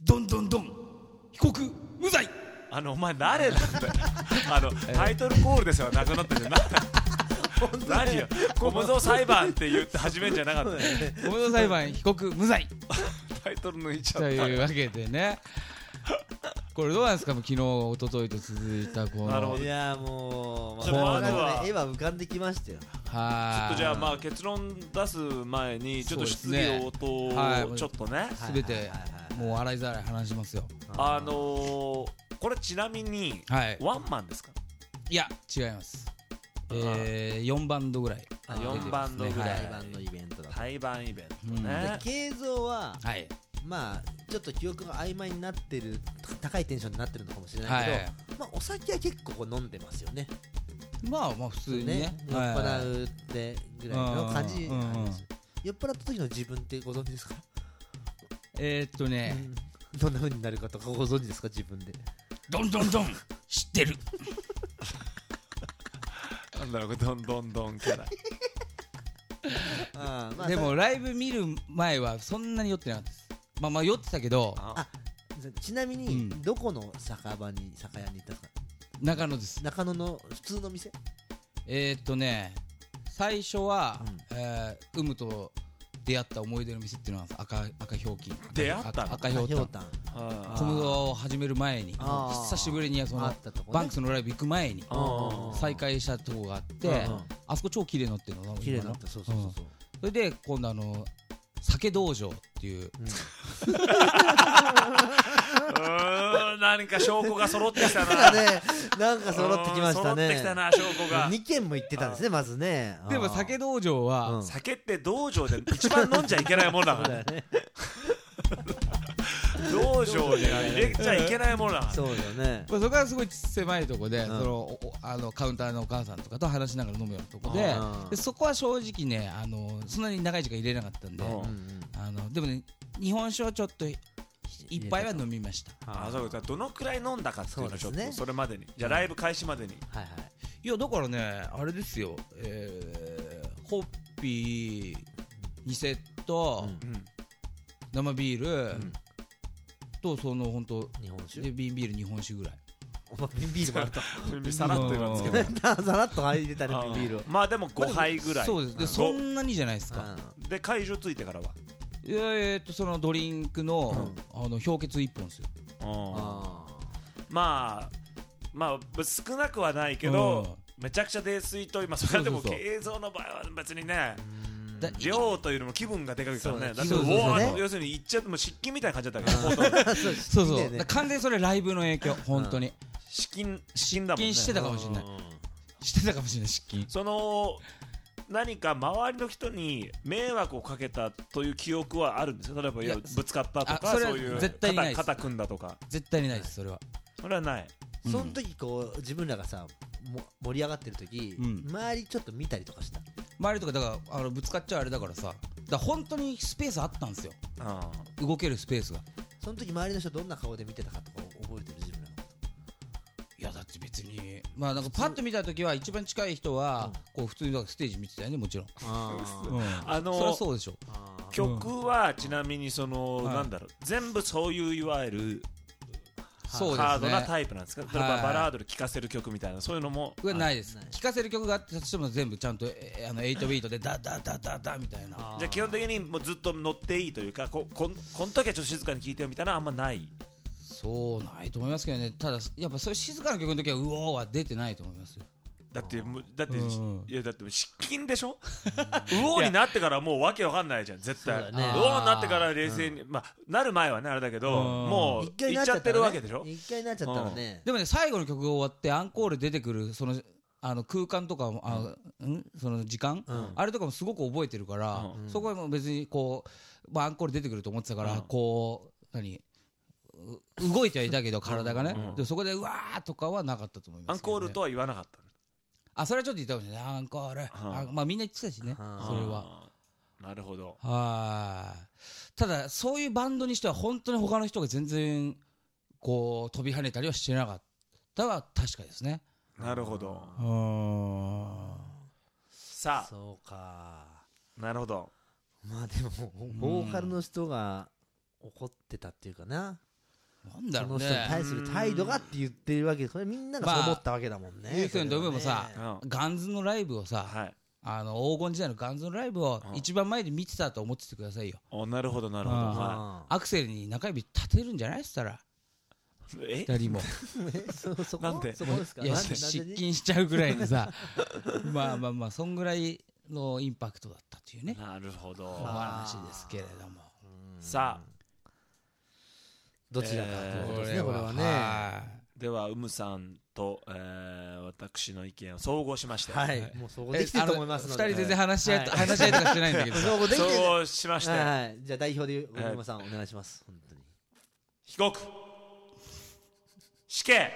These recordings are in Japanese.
どんどんどん被告無罪。 お前誰なんだよタイトルコールですよ、なくなってる何よ、小室裁判って言って始めるんじゃなかった小室裁判被告無罪タイトル抜いちゃったというわけでねこれどうなんですか、昨日一昨日と続いたこの。 いやもう、 じゃあまずは絵は浮かんできましたよ。 はちょっとじゃあまあ結論出す前にちょっと質疑応答をちょっとね、 すべてもう洗いざらい話しますよ。 これちなみにワンマンですか？ いや違います。4バンドぐらい。 4バンドぐらい。 対バンのイベントだ。 対バンイベントね。 慶三ははいまあちょっと記憶が曖昧になってる、高いテンションになってるのかもしれないけど、まあお酒は結構飲んでますよね。 まあ普通にね酔っ払うってぐらいの感じなんです。酔っ払った時の自分ってご存知ですか？どんな風になるかとかご存知ですか？自分でどんどんどん知ってるなんだろう、どんどんどんキャラでもライブ見る前はそんなに酔ってなかったです。まあ酔ってたけど。 ちなみにどこの酒屋に行ったんですか？ 中野です。 中野の普通の店？ 最初はムと出会った思い出の店っていうのは赤ひょうきん。 出会ったの？ 赤ひょうたん。小室を始める前に久しぶりにそのバンクスのライブ行く前に再会したとこがあって、あそこ超綺麗になってるの。 綺麗になった。そうそうそう。 それで今度酒道場っていう何か証拠が揃ってきたななんか揃ってきましたね。 揃ってきたな、証拠が 2軒も行ってたんですね、まずね。 でも酒道場は酒って道場で一番飲んじゃいけないもんだからね道場に入れちゃいけないものだから。 そうだね。 そこはすごい狭いとこで、カウンターのお母さんとかと話しながら飲むようなとこで、そこは正直ねそんなに長い時間入れなかったんで、でもね日本酒をちょっと一杯は飲みました。 そうか。どのくらい飲んだかっていうのをちょっとそれまでに、じゃあライブ開始までに。 いやだからねあれですよ、ホッピー2セット、生ビールとその本当日本酒で瓶ビール日本酒ぐらい。 瓶ビールもあったさらっと言いますけどさらっと入れたね瓶ビール。 まあでも5杯ぐらい。 そうです。でそんなにじゃないですか。 で会場ついてからはそのドリンクの氷結1本ですよ。 まあ少なくはないけどめちゃくちゃ泥酔と今それはでも慶三の場合は別にね量というよりも気分がでかいからね。だって要するに言っちゃっても失禁みたいな感じだったからそうそう完全にそれライブの影響。本当に失禁だもんね。 してたかもしれない。してたかもしれない失禁。 その何か周りの人に迷惑をかけたという記憶はあるんですよ。例えばぶつかったとかそういう肩組んだとか。 絶対にないです。それはない。その時こう自分らがさ盛り上がってる時周りちょっと見たりとかした？ 周りとかだからぶつかっちゃうあれだからさ、だから本当にスペースあったんですよ。動けるスペースが。 その時周りの人どんな顔で見てたかとか覚えてる？自分らのこと。 いやだって別になんかパッと見た時は一番近い人はこう普通にステージ見てたよね、もちろん。そりゃそうでしょ。 曲はちなみになんだろう、全部そういういわゆるハードなタイプなんですか？例えばバラードで聴かせる曲みたいなそういうのもないです。聴かせる曲があってしても全部ちゃんと8ビートでダダダダダみたいな。 じゃあ基本的にもうずっと乗っていいというかこの時はちょっと静かに聴いてよみたいなあんまない？ そうないと思いますけどね。ただやっぱそういう静かな曲の時はうおーは出てないと思いますよ。 だっていやだって失禁でしょうおーになってからもうわけわかんないじゃん絶対。うおーになってから冷静になる前はねあれだけどもういっちゃってるわけでしょ。 一回になっちゃったらね。 でもね最後の曲が終わってアンコール出てくるその空間とかその時間あれとかもすごく覚えてるからそこはもう別にこうアンコール出てくると思ってたからこう動いてはいたけど体がねでそこでうわーとかはなかったと思います。 アンコールとは言わなかった。 それはちょっと言ったかもしれない。アンコールみんな言ってたしねそれは。 なるほど。 ただそういうバンドにしては本当に他の人が全然こう飛び跳ねたりはしてなかったは確かですね。 なるほど。さあそうか。 なるほど。 まあでもボーカルの人が怒ってたっていうかな。 なんだろうね、 その人に対する態度がって言ってるわけで、それみんながそう思ったわけだもんね。 ゆうきくんと梅もさ、 うんガンズのライブをさ、 はい黄金時代のガンズのライブを一番前で見てたと思っててくださいよ。 なるほどなるほど、はアクセルに中指立てるんじゃないっつったらい、え二人もそこなんでそこですか。 いやなんで失禁しちゃうぐらいにさまあそんぐらいのインパクトだったっていうねなるほど、 お話ですけれども、 さあどちらかということですね、これはね。 はではうむさんと、私の意見を総合しまして、 はい、もうそこできてると思いますので。 二人全然話し合いとはいかしてないんだけどさそこできてる。 総合しまして、 はい、じゃあ代表で小沼さんお願いします。本当に。 被告死刑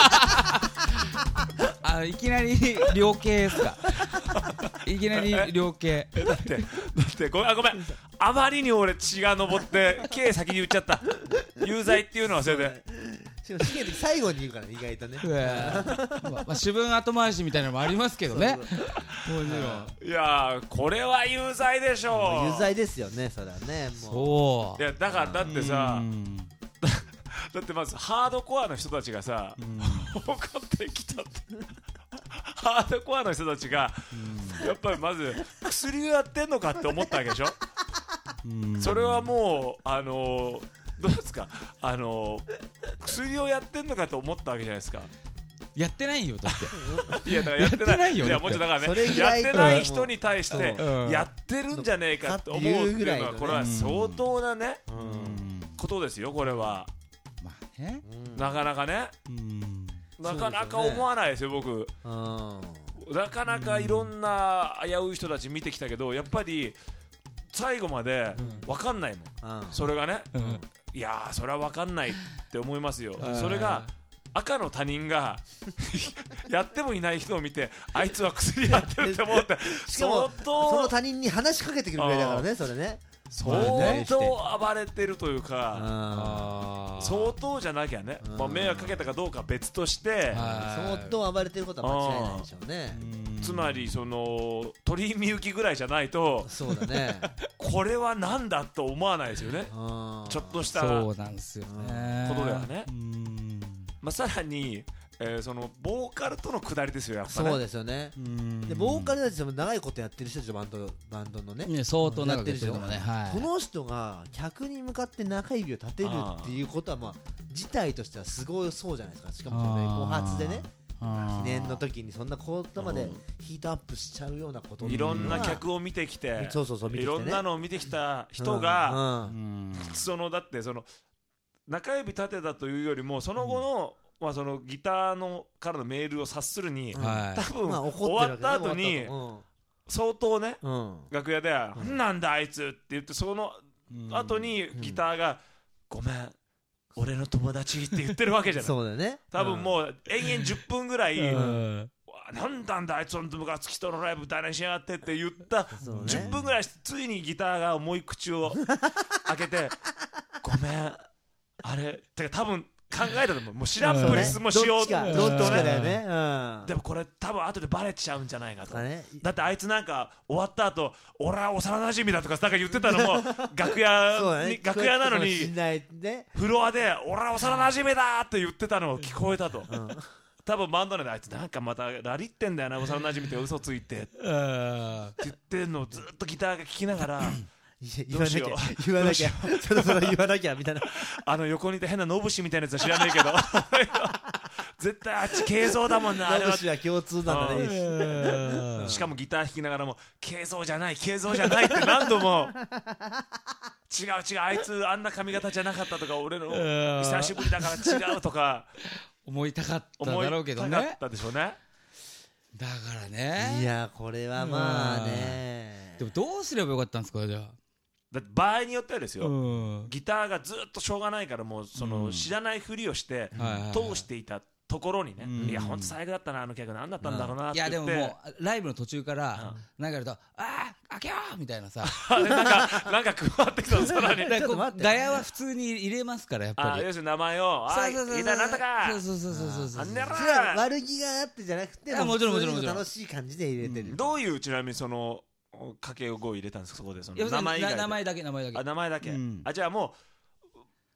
いきなり量刑ですかいきなり量刑だってごめんあまりに俺血が上って刑先に言っちゃった有罪っていうのはそれでしかも試験の時最後に言うからね、意外とね。 主文後回しみたいなのもありますけどねもちろんいやーこれは有罪でしょう有罪ですよね、それはね。もそういやだからだってさうんだってまずハードコアの人たちがさ怒ってきたってハードコアの人たちがやっぱりまず薬をやってんのかって思ったわけでしょそれはもうどうですか薬をやってんのかと思ったわけじゃないですかやってないよだっていやだからやってないよいやもちろんだからそれねぐらいやってない人に対してうんやってるんじゃねえかって思うっていうのはこれは相当なねことですよこれはまあねなかなかねなかなか思わないですよ僕なかなかいろんな危うい人たち見てきたけどやっぱり最後まで分かんないもんそれがねいやーそれは分かんないって思いますよそれが赤の他人がやってもいない人を見てあいつは薬やってるって思ってしかもその他人に話しかけてくるぐらいだからね、それね。 相当暴れてるというか相当じゃなきゃね迷惑かけたかどうかは別として相当暴れてることは間違いないでしょうね。 つまりその鳥居みゆきぐらいじゃないとそうだね。 これはなんだと思わないですよねちょっとしたそうなんですよねことではねまあさらにそのボーカルとの下りですよやっぱねそうですよね。でボーカルたちも長いことやってる人でしょ、バンドのね。 ね相当長くやってるともねこの人が客に向かって中指を立てるっていうことはまあ事態としてはすごいそうじゃないですか。しかも後発でね記念の時にそんなことまでヒートアップしちゃうようなこといろんな客を見てきていろんなのを見てきた人がそのだってその中指立てたというよりもその後のまあそのギターのからのメールを察するに多分終わった後に相当ね楽屋で「なんだあいつ」って言ってその後にギターが「ごめん俺の友達」って言ってるわけじゃないそうだね。 多分もう延々10分ぐらいなんだあいつのムカつき人のライブ台無しやがってって言った10分ぐらいついにギターが重い口を開けて「ごめんあれ」って多分考えたと思う。もう知らんぷりもしようとどっちかだよね。 でもこれ多分後でバレちゃうんじゃないかとだってあいつなんか終わった後俺は幼馴染だとかなんか言ってたのも楽屋なのにフロアで俺は幼馴染だって言ってたのを聞こえたと多分バンド内であいつなんかまたラリってんだよな幼馴染って嘘ついてって言ってんのをずっとギターが聴きながら言わなきゃそろそろ言わなきゃみたいな横にいて変なノブシみたいなやつは知らないけど絶対あっち軽造だもんなあれはノブシは共通なんだねしかもギター弾きながらも軽造じゃないって何度も違うあいつあんな髪型じゃなかったとか俺の久しぶりだから違うとか思いたかっただろうけどね思いたかったでしょうねだからねいやこれはまあねでもどうすればよかったんですかじゃあだって場合によってはですよギターがずっとしょうがないからもうその知らないふりをして通していたところにねいやほんと最悪だったなあの客何だったんだろうなって言っていやでももうライブの途中からなんかやるとああ開けようみたいなさなんか加わってきたのさらにガヤは普通に入れますからやっぱり要するに名前をギターなんとかそうあんねら悪気があってじゃなくてもちろん楽しい感じで入れてるどういうちなみにその掛け声入れたんですかそこでその名前だけ名前だけじゃあもう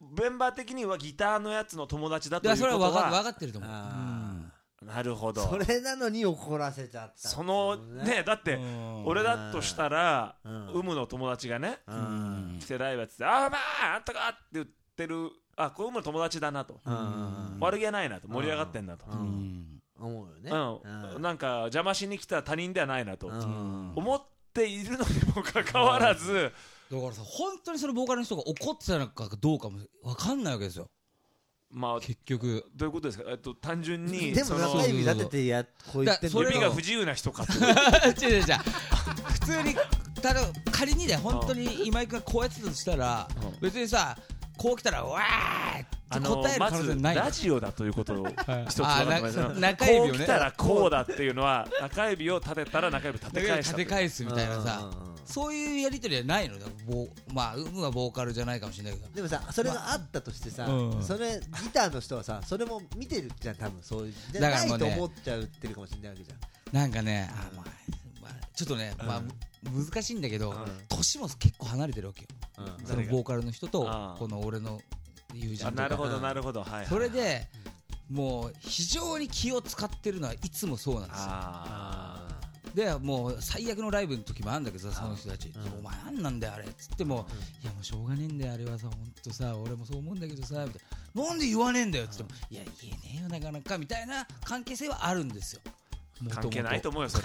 メンバー的にはギターのやつの友達だというそれことはは分かってると思う。 なるほど。 それなのに怒らせちゃった。 そのね、だって俺だとしたら有無の友達がね来てライブやってて、ああんたかって言ってる、これ有無の友達だなと、悪気はないなと、盛り上がってんなと思うよね。 なんか邪魔しに来た他人ではないなと思っているのにもかかわらず、 だからさ、本当にそのボーカルの人が怒ってたのかどうかも分かんないわけですよ。 まあ結局どういうことですか。単純にでも中指立ててこう言ってんの。 指が不自由な人かって違う普通に仮にね、本当に今井君がこうやってたとしたら別にさ、こう来たらわーって答える可能性ない。 まずラジオだということを一つ分かってます。 中指をね、 こう来たらこうだっていうのは、中指を立てたら中指立て返すみたいなさ、そういうやり取りはないのだ。まあ有無はボーカルじゃないかもしれないけど、 でもさ、それがあったとしてさ、それギターの人はさ、それも見てるじゃん、多分。そういうじゃないと思っちゃうってるかもしれないわけじゃん。 なんかね、ちょっとね、難しいんだけど、年も結構離れてるわけよ、そのボーカルの人とこの俺の友人とか。 なるほどなるほど。 それでもう非常に気を使ってるのはいつもそうなんですよ。でもう最悪のライブの時もあるんだけどさ、その人たち、お前なんなんだよあれっつっても、いやもうしょうがねえんだよあれはさ、ほんとさ俺もそう思うんだけどさみたいな、なんで言わねえんだよっつっても、いや言えねえよなかなかみたいな関係性はあるんですよ。 関係ないと思うよそれ。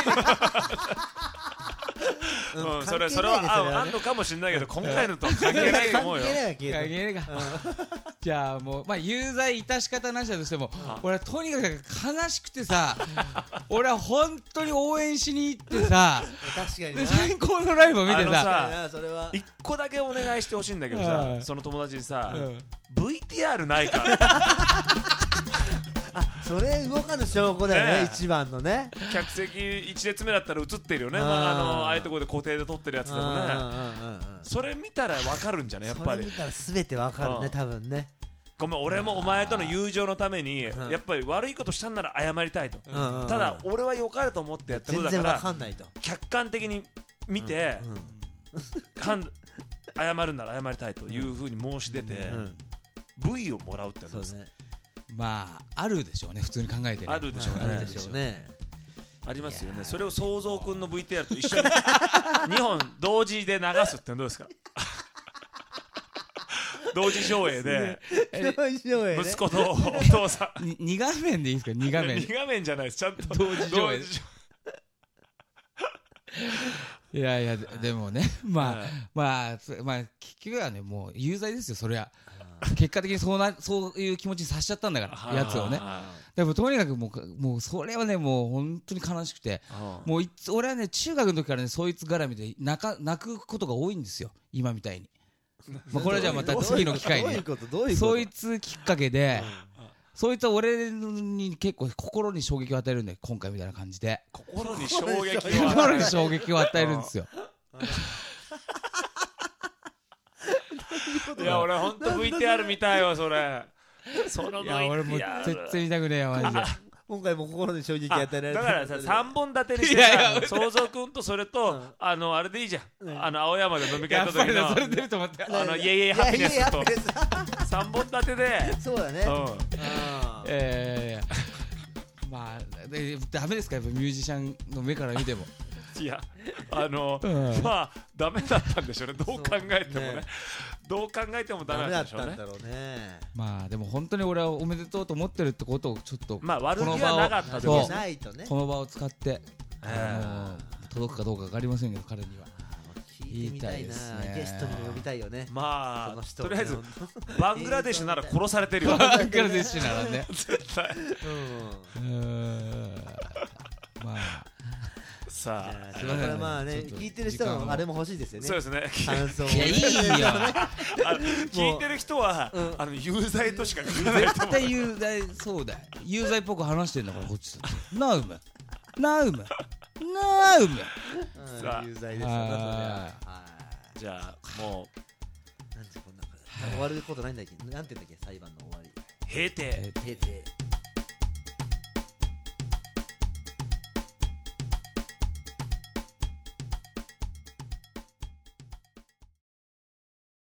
それはあんのかもしれないけど、今回のとは関係ないと思うよ。関係ないか。 じゃあもう有罪致し方なしだとしても、俺はとにかく悲しくてさ、俺は本当に応援しに行ってさ、で最高のライブを見てさ、 一個だけお願いしてほしいんだけどさ、その友達にさ、VTR ないか。 それ動かぬ証拠だよね、一番のね。 客席1列目だったら映ってるよね、ああいうところで固定で撮ってるやつでもね。それ見たら分かるんじゃね、やっぱり。 それ見たら全て分かるね、多分ね。 ごめん、俺もお前との友情のためにやっぱり悪いことしたんなら謝りたいと。ただ俺は良かれと思ってやったことだから、客観的に見て謝るなら謝りたいというふうに申し出て V をもらうってやつです。 まああるでしょうね、普通に考えて。 あるでしょうね。ありますよね。それを創造くんの VTR と一緒に2本同時で流すってどうですか。同時上映で息子とお父さん 2画面でいいですか。2画面 2画面じゃないです、ちゃんと同時上映。いやでもね、まあ結局はね、もう有罪ですよそりゃ。結果的にそういう気持ちにさせちゃったんだから、やつをね。でもとにかくもうそれはね、もう本当に悲しくて、もう俺はね中学の時からね、そいつ絡みで泣くことが多いんですよ、今みたいに。これはじゃあまた次の機会にそいつきっかけで、そいつは俺に結構心に衝撃を与えるんだよ、今回みたいな感じで。 心に衝撃を与えるんですよ。 いや俺ほんと VTR 見たいわ、それ。 いや俺もう絶対見たくねえよマジで。 今回も心に衝撃与えられた。 だからさ、3本立てにしてさ、創造くんとそれとあれでいいじゃん、青山で飲み会行った時のそれ出ると思って、 イエイエイハピネスと3本立てで。 そうだね。 まあダメですか、やっぱミュージシャンの目から見ても。 いやまあダメだったんでしょうね、どう考えてもね。どう考えてもダメだったんでしょうね。 まあでも本当に俺はおめでとうと思ってるってことをちょっと、 まあ悪気はなかったでもないとね、 この場を使って届くかどうか分かりませんけど、彼には言いたいですね。ゲストにも呼びたいよね。 まあとりあえずバングラデシュなら殺されてるよ。 バングラデシュならね絶対。 まあさあ、 これまあね、聞いてる人のあれも欲しいですよね。 そうですね。 感想。 いやいいよ。 聞いてる人は有罪としか聞かないと思う。 絶対有罪、そうだよ。有罪っぽく話してんだからこっち。なうむ。なうむ。なうむ。 有罪ですよ。 じゃあもうなんでこんな終わることないんだっけ。なんて言うんだっけ、裁判の終わり。 閉廷。 閉廷。